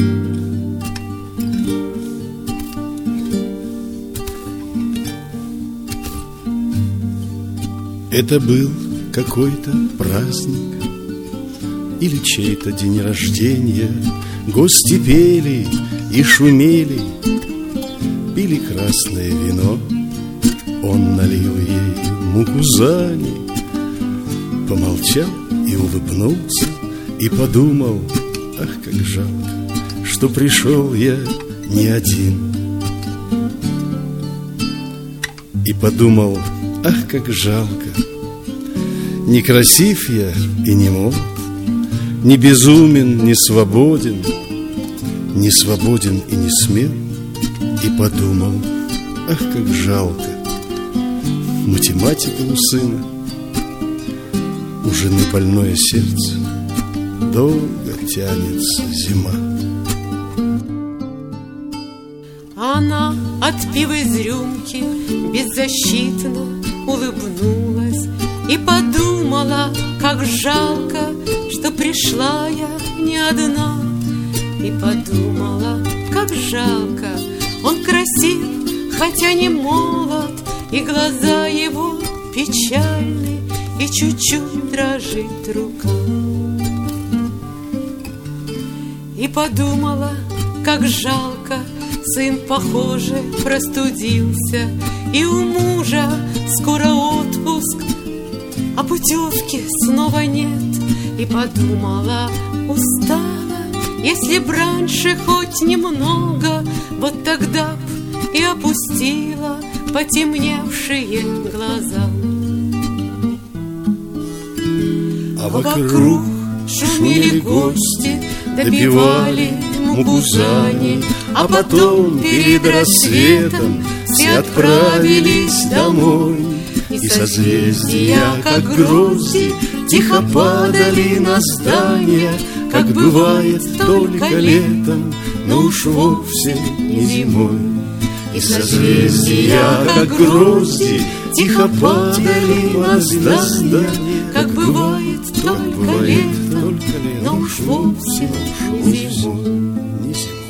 Это был какой-то праздник или чей-то день рождения. Гости пели и шумели, пили красное вино. Он налил ей мукузани, помолчал и улыбнулся, и подумал: ах, как жалко, что пришел я не один. И подумал: ах, как жалко, не красив я и не молод, не безумен, не свободен, не свободен и не смел. И подумал: ах, как жалко, математика у сына, у жены больное сердце, долго тянется зима. Она, отпив из рюмки, беззащитно улыбнулась и подумала: как жалко, что пришла я не одна. И подумала: как жалко, он красив, хотя не молод, и глаза его печальны, и чуть-чуть дрожит рука. И подумала: как жалко, сын, похоже, простудился, и у мужа скоро отпуск, а путевки снова нет. И подумала: устала, если б раньше хоть немного, вот тогда б и опустила потемневшие глаза. А вокруг шумели гости, допивали мукузани, а потом перед рассветом все отправились домой. И созвездия, как грозди, тихо падали на здания, как бывает только летом, но уж вовсе не зимой. И созвездия, как грозди, тихо падали на здания, как бывает только летом, но уж вовсе не зимой.